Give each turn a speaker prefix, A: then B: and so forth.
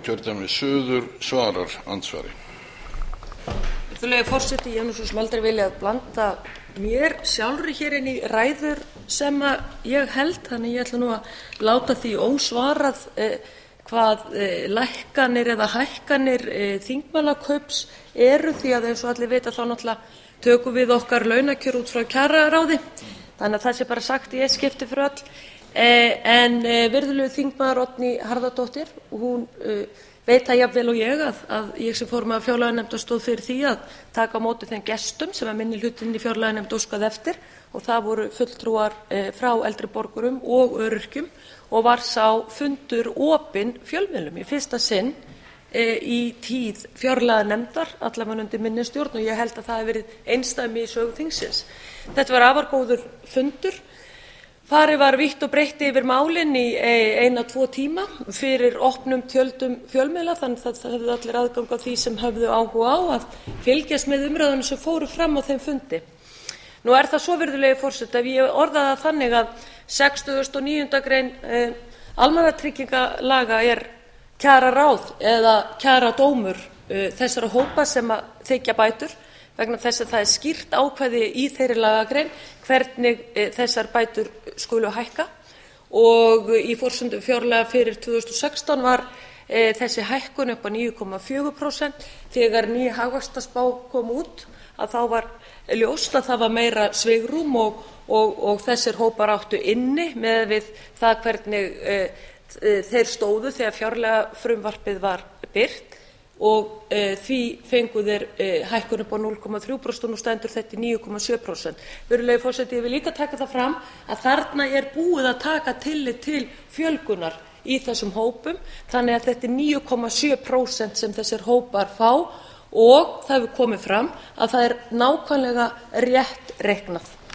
A: Norðurkjördæmi suður svarar andsvari.
B: Virðulegi forseti, ég hef nú svo sem aldrei viljað blanda mér sjálfri hér inn í ræður sem ég held, þannig ég ætla nú að láta því ósvarað hvað lækkanir eða hækkanir þingmannakaups eru, því að eins og allir vita þá náttúrulega tökum við okkar launakjör út frá kjararáði, þannig að það sé bara sagt í eitt skipti fyrir öll. En virðulegur þingmaður Oddný Harðardóttir, hún veit það jafnvel og ég að ég sem formaður fjárlaganefndar stóð fyrir því að taka á móti þeim gestum sem minnihlutinn í fjárlaganefnd óskaði eftir, og það voru fulltrúar frá eldri borgurum og öryrkjum, og var sá fundur opinn fjölmiðlum í fyrsta sinn í tíð fjárlaganefndar, allavega undir minni stjórn, og ég held að það hafi verið einsdæmi í sögu þingsins. Þetta var afar góður fundur. Farið var vítt og breitt yfir málin í 1-2 tíma fyrir opnum tjöldum fjölmiðla, þannig að það höfðu allir aðgang að því sem höfðu áhuga á að fylgjast með umræðunum sem fóru fram á þeim fundi. Nú er það svo, virðulegi forseti, ef ég orða það þannig að 69. grein almannatryggingalaga er kjararáð eða kjaradómur þessara hópa sem þiggja bætur, vegna þess að það er skýrt ákvæði í þeirri lagagrein hvernig þessar bætur skulu hækka, og í forsendum fjárlaga fyrir 2016 var þessi hækkun upp á 9,4%. Þegar ný hagvaxtarspá kom út að þá var ljóst að það var meira svigrúm og þessir hópar áttu inni með við það hvernig þeir stóðu þegar fjárlagafrumvarpið var birt, og því fengu þeir hækkun upp á 0,3% og nú stendur þetta í 9,7%. Virðulegi forseti, ég vil líka taka það fram að þarna er búið að taka tillit til fjölgunar í þessum hópum, þannig að þetta er 9,7% sem þessir hópar fá, og það hefur komið fram að það er nákvæmlega rétt reiknað.